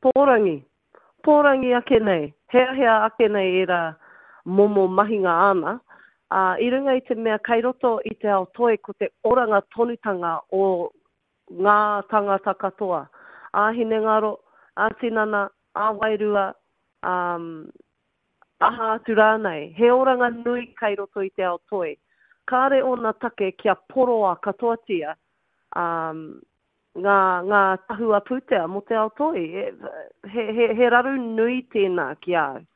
Pōrangi. Pōrangi ake nei. Hea ake nei e rā momo mahinga ana. I runga i te mea kairoto i te ao toe ko te oranga tonutanga o ngā tangata katoa. Āhine ngaro, ātinana, āwairua, aha atu rānei. He oranga nui kairoto i te ao toe. Kāre o nā take kia poroa katoatia ngā tahua pūtea mo te ao toi. He raru nui tēnā ki au.